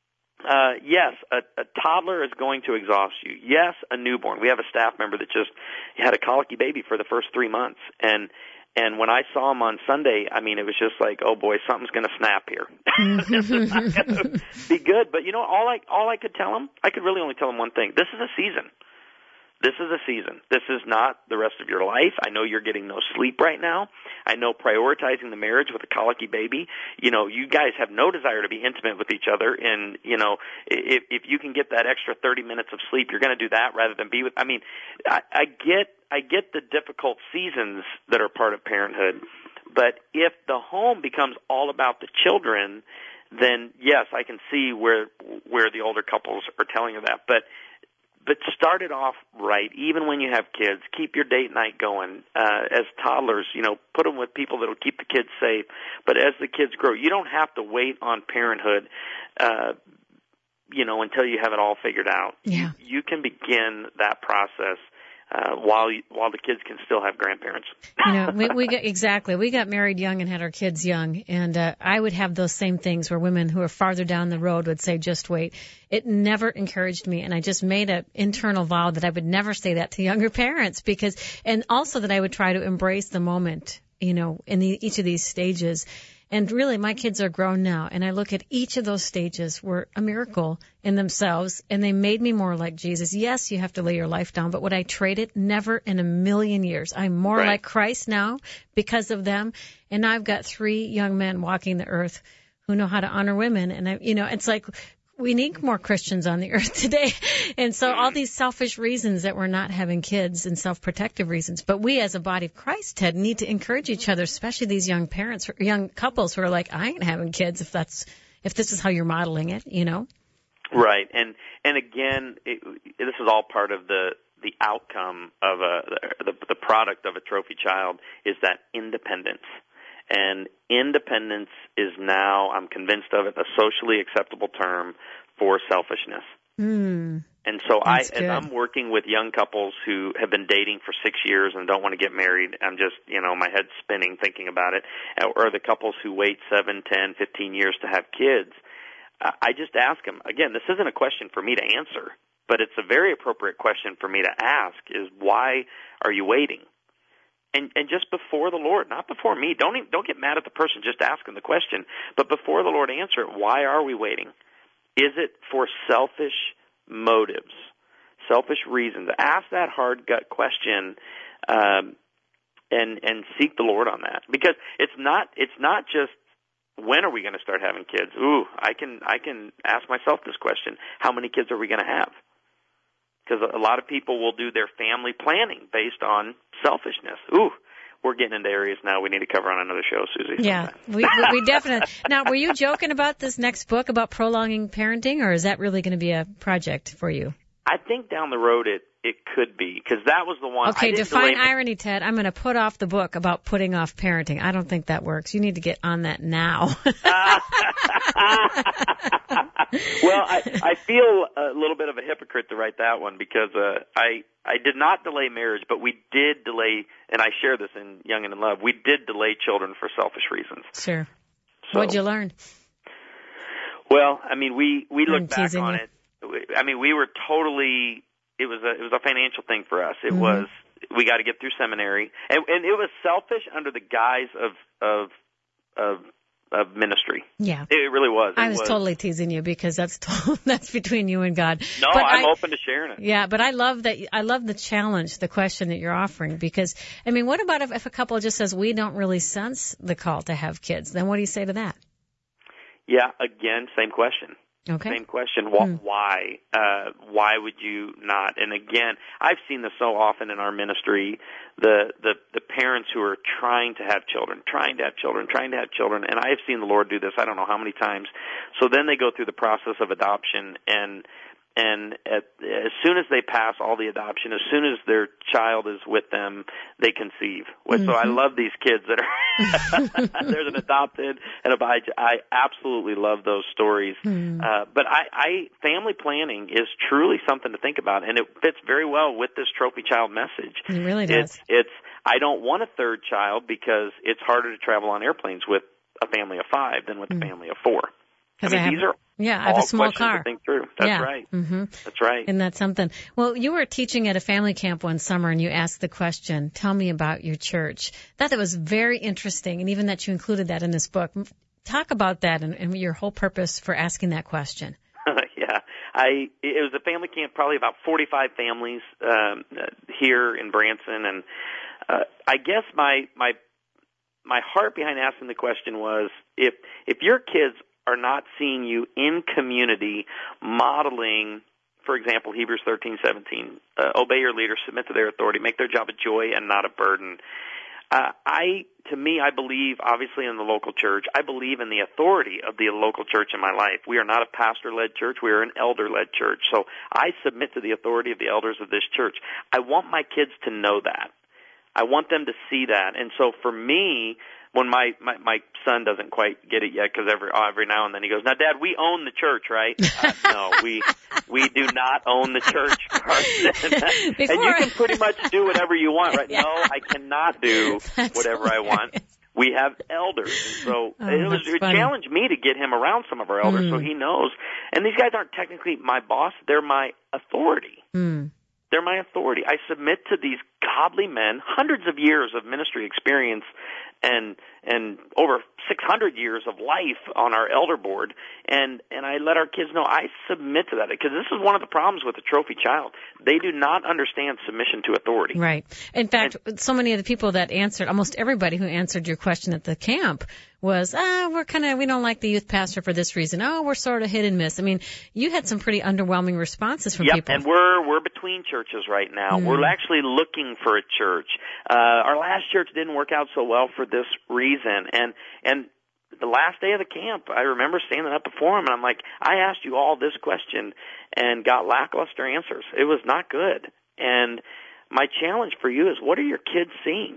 Uh, yes, a, a toddler is going to exhaust you. Yes, a newborn. We have a staff member that just had a colicky baby for the first three months, and and when I saw him on Sunday, I mean, it was just like, oh boy, something's going to snap here. This is not going to be good. But you know, all I all I could tell him, I could really only tell him one thing: this is a season. This is a season. This is not the rest of your life. I know you're getting no sleep right now. I know prioritizing the marriage with a colicky baby. You know, you guys have no desire to be intimate with each other. And, you know, if, if you can get that extra thirty minutes of sleep, you're going to do that rather than be with, I mean, I, I get, I get the difficult seasons that are part of parenthood. But if the home becomes all about the children, then yes, I can see where, where the older couples are telling you that. But, But start it off right, even when you have kids. Keep your date night going. Uh, as toddlers, you know, put them with people that will keep the kids safe. But as the kids grow, you don't have to wait on parenthood, uh, you know, until you have it all figured out. Yeah. You, you can begin that process uh, while you, while the kids can still have grandparents. You know, we, we got, exactly. We got married young and had our kids young, and uh, I would have those same things where women who are farther down the road would say, just wait. It never encouraged me, and I just made an internal vow that I would never say that to younger parents, because, and also that I would try to embrace the moment, you know, in the, each of these stages. And really, my kids are grown now, and I look at each of those stages were a miracle in themselves, and they made me more like Jesus. Yes, you have to lay your life down, but would I trade it? Never in a million years. I'm more right. like Christ now because of them, and now I've got three young men walking the earth who know how to honor women, and I, you know, it's like we need more Christians on the earth today. And so all these selfish reasons that we're not having kids and self-protective reasons. But we as a body of Christ, Ted, need to encourage each other, especially these young parents, young couples who are like, I ain't having kids if that's, if this is how you're modeling it, you know? Right. And, and again, it, this is all part of the, the outcome of a, the, the product of a trophy child is that independence. And independence is now, I'm convinced of it, a socially acceptable term for selfishness. Mm, and so I, as good. I'm working with young couples who have been dating for six years and don't want to get married, I'm just, you know, my head's spinning thinking about it, or the couples who wait seven, ten, fifteen years to have kids, I just ask them, again, this isn't a question for me to answer, but it's a very appropriate question for me to ask is, why are you waiting? And, and just before the Lord, not before me. Don't even, don't get mad at the person just asking the question, but before the Lord answer it, why are we waiting? Is it for selfish motives, selfish reasons? Ask that hard gut question, um, and and seek the Lord on that, because it's not it's not just when are we going to start having kids. Ooh, I can I can ask myself this question: how many kids are we going to have? Because a lot of people will do their family planning based on selfishness. Ooh, we're getting into areas now we need to cover on another show, Susie. Yeah, we, we definitely. Now, were you joking about this next book about prolonging parenting, or is that really going to be a project for you? I think down the road it it could be, because that was the one. Okay, I didn't define delay irony, Ted. I'm going to put off the book about putting off parenting. I don't think that works. You need to get on that now. well, I, I feel a little bit of a hypocrite to write that one, because uh, I I did not delay marriage, but we did delay, and I share this in Young and in Love, we did delay children for selfish reasons. Sure. So, what'd you learn? Well, I mean, we, we look back on you. it. I mean, we were totally, it was a, it was a financial thing for us. It mm-hmm. was, we got to get through seminary. And, and it was selfish under the guise of, of, of, of ministry. Yeah. It really was. It I was, was totally teasing you, because that's to- that's between you and God. No, but I'm I, open to sharing it. Yeah, but I love that. I love the challenge, the question that you're offering, because, I mean, what about if, if a couple just says, we don't really sense the call to have kids? Then what do you say to that? Yeah, again, same question. Okay. Same question. Why? Hmm. Why? Uh, why would you not? And again, I've seen this so often in our ministry. The, the the parents who are trying to have children, trying to have children, trying to have children, and I have seen the Lord do this. I don't know how many times. So then they go through the process of adoption, and and at, as soon as they pass all the adoption, as soon as their child is with them, they conceive. Mm-hmm. So I love these kids that are there's an adopted and a bi. I absolutely love those stories. Mm. Uh, but I, I family planning is truly something to think about, and it fits very well with this trophy child message. It really does. It's, it's I don't want a third child because it's harder to travel on airplanes with a family of five than with mm. a family of four. I mean, I have, these are yeah, I have a small car. To think through. That's yeah. right. Mm-hmm. That's right. And that's something. Well, you were teaching at a family camp one summer, and you asked the question, tell me about your church. I thought that was very interesting, and even that you included that in this book. Talk about that and, and your whole purpose for asking that question. yeah. I It was a family camp, probably about forty-five families um, here in Branson, and uh, I guess my, my, my heart behind asking the question was, if if your kids are not seeing you in community modeling, for example, Hebrews thirteen seventeen, uh, obey your leaders, submit to their authority, make their job a joy and not a burden. Uh, I, to me, I believe, obviously, in the local church. I believe in the authority of the local church in my life. We are not a pastor-led church. We are an elder-led church. So I submit to the authority of the elders of this church. I want my kids to know that. I want them to see that. And so for me, when my, my, my son doesn't quite get it yet, because every every now and then he goes, now, Dad, we own the church, right? Uh, no, we we do not own the church, Carson. And you can pretty much do whatever you want, right? Yeah. No, I cannot do that's whatever hilarious. I want. We have elders. And so oh, it, was, it challenged me to get him around some of our elders mm. so he knows. And these guys aren't technically my boss. They're my authority. Mm. They're my authority. I submit to these godly men, hundreds of years of ministry experience and and over six hundred years of life on our elder board, and, and I let our kids know I submit to that, because this is one of the problems with a trophy child. They do not understand submission to authority. Right. In fact, and, so many of the people that answered, almost everybody who answered your question at the camp was, ah, we're kind of, we don't like the youth pastor for this reason. Oh, we're sort of hit and miss. I mean, you had some pretty underwhelming responses from yep, people. And we're, we're between churches right now. Mm. We're actually looking for a church. Uh, our last church didn't work out so well for this reason. And, and the last day of the camp, I remember standing up before him, and I'm like, I asked you all this question and got lackluster answers. It was not good. And my challenge for you is, what are your kids seeing?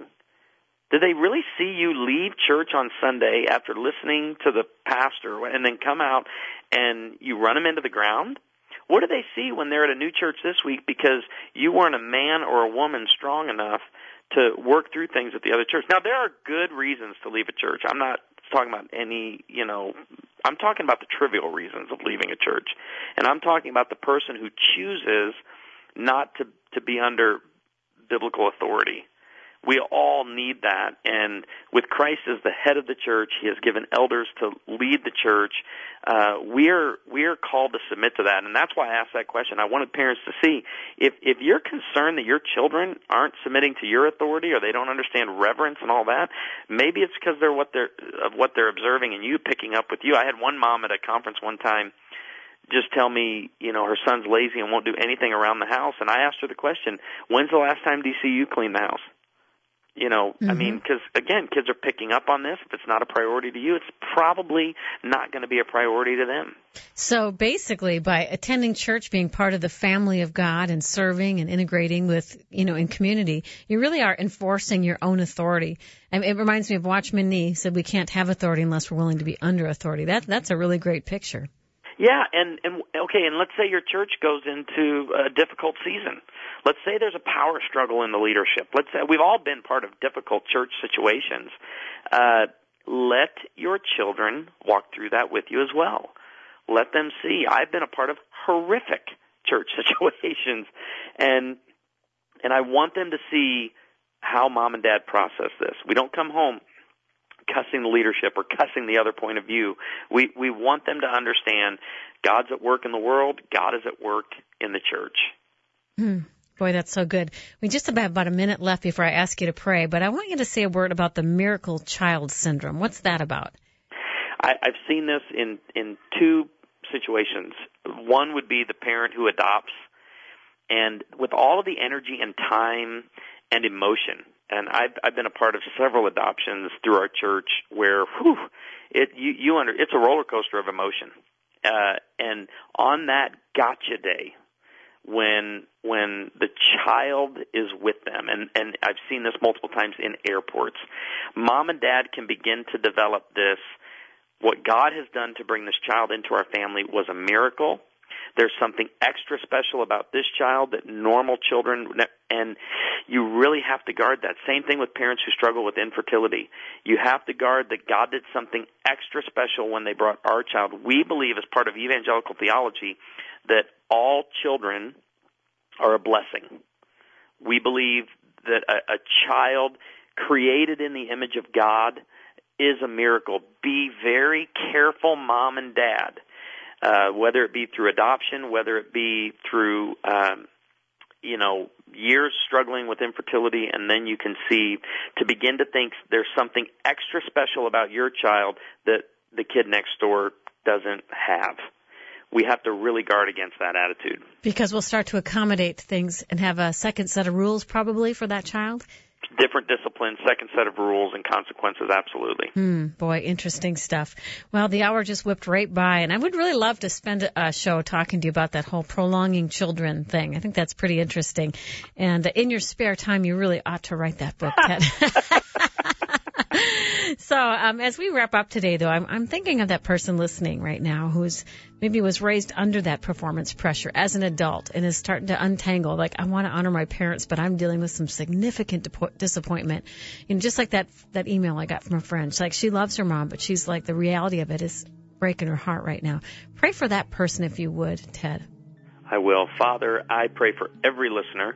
Do they really see you leave church on Sunday after listening to the pastor and then come out and you run them into the ground? What do they see when they're at a new church this week because you weren't a man or a woman strong enough to work through things at the other church? Now, there are good reasons to leave a church. I'm not talking about any, you know, I'm talking about the trivial reasons of leaving a church. And I'm talking about the person who chooses not to, to be under biblical authority. We all need that, and with Christ as the head of the church, He has given elders to lead the church. Uh, we're we're called to submit to that, and that's why I asked that question. I wanted parents to see if if you're concerned that your children aren't submitting to your authority, or they don't understand reverence and all that. Maybe it's because they're what they're of what they're observing, and you picking up with you. I had one mom at a conference one time just tell me, you know, her son's lazy and won't do anything around the house, and I asked her the question, "When's the last time D C you cleaned the house?" You know, mm-hmm. I mean, because, again, kids are picking up on this. If it's not a priority to you, it's probably not going to be a priority to them. So basically, by attending church, being part of the family of God and serving and integrating with, you know, in community, you really are enforcing your own authority. And it reminds me of Watchman Nee said we can't have authority unless we're willing to be under authority. That That's a really great picture. Yeah, and, and okay, and let's say your church goes into a difficult season. Let's say there's a power struggle in the leadership. Let's say we've all been part of difficult church situations. Uh, let your children walk through that with you as well. Let them see. I've been a part of horrific church situations, and and I want them to see how mom and dad process this. We don't come home cussing the leadership or cussing the other point of view. We we want them to understand God's at work in the world. God is at work in the church. Hmm. Boy, that's so good. We just have about a minute left before I ask you to pray, but I want you to say a word about the miracle child syndrome. What's that about? I, I've seen this in, in two situations. One would be the parent who adopts, and with all of the energy and time and emotion, and I've, I've been a part of several adoptions through our church where, whew, it, you, you under, it's a roller coaster of emotion. Uh, and on that gotcha day, when when the child is with them, and, and I've seen this multiple times in airports, mom and dad can begin to develop this. What God has done to bring this child into our family was a miracle. There's something extra special about this child that normal children, and you really have to guard that. Same thing with parents who struggle with infertility. You have to guard that God did something extra special when they brought our child. We believe, as part of evangelical theology, that all children are a blessing. We believe that a, a child created in the image of God is a miracle. Be very careful, mom and dad, uh, whether it be through adoption, whether it be through, um, you know, years struggling with infertility, and then you can see, to begin to think there's something extra special about your child that the kid next door doesn't have. We have to really guard against that attitude. Because we'll start to accommodate things and have a second set of rules probably for that child? Different disciplines, second set of rules and consequences, absolutely. Hmm, boy, interesting stuff. Well, the hour just whipped right by, and I would really love to spend a show talking to you about that whole prolonging children thing. I think that's pretty interesting. And in your spare time, you really ought to write that book, Ted. So um, as we wrap up today, though, I'm, I'm thinking of that person listening right now who's maybe was raised under that performance pressure as an adult and is starting to untangle. Like, I want to honor my parents, but I'm dealing with some significant de- disappointment. You know, just like that that email I got from a friend. She's like, she loves her mom, but she's like, the reality of it is breaking her heart right now. Pray for that person if you would, Ted. I will. Father, I pray for every listener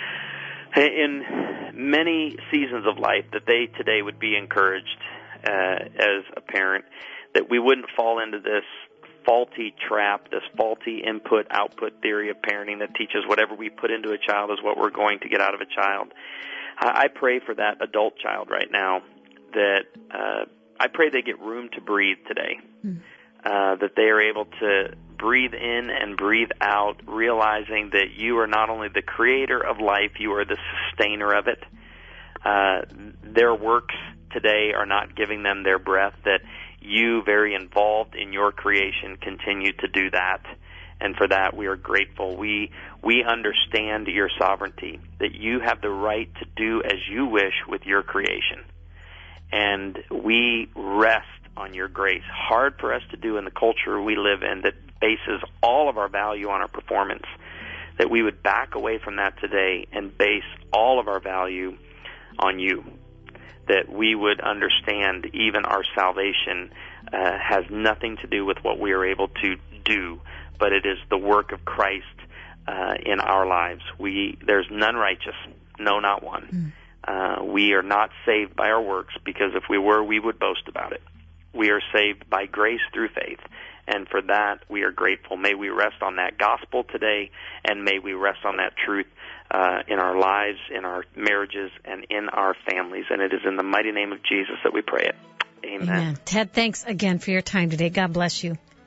in many seasons of life that they today would be encouraged uh, as a parent, that we wouldn't fall into this faulty trap, this faulty input-output theory of parenting that teaches whatever we put into a child is what we're going to get out of a child. I pray for that adult child right now, that uh, I pray they get room to breathe today, mm. uh, that they are able to breathe in and breathe out, realizing that you are not only the creator of life, you are the sustainer of it. Uh, their works today are not giving them their breath, that you, very involved in your creation, continue to do that. And for that, we are grateful. We we understand your sovereignty, that you have the right to do as you wish with your creation. And we rest on your grace. Hard for us to do in the culture we live in that bases all of our value on our performance, that we would back away from that today and base all of our value on you, that we would understand even our salvation uh, has nothing to do with what we are able to do, but it is the work of Christ uh, in our lives. We there's none righteous, no, not one. Mm. Uh, we are not saved by our works, because if we were, we would boast about it. We are saved by grace through faith, and for that we are grateful. May we rest on that gospel today, and may we rest on that truth uh, in our lives, in our marriages, and in our families. And it is in the mighty name of Jesus that we pray it. Amen. Amen. Ted, thanks again for your time today. God bless you.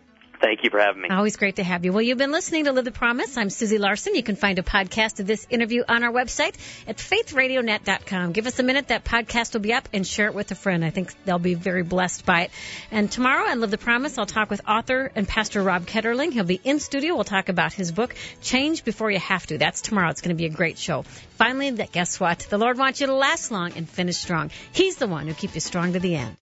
Thank you for having me. Always great to have you. Well, you've been listening to Live the Promise. I'm Susie Larson. You can find a podcast of this interview on our website at faith radio net dot com. Give us a minute. That podcast will be up, and share it with a friend. I think they'll be very blessed by it. And tomorrow on Live the Promise, I'll talk with author and pastor Rob Ketterling. He'll be in studio. We'll talk about his book, Change Before You Have to. That's tomorrow. It's going to be a great show. Finally, guess what? The Lord wants you to last long and finish strong. He's the one who keeps you strong to the end.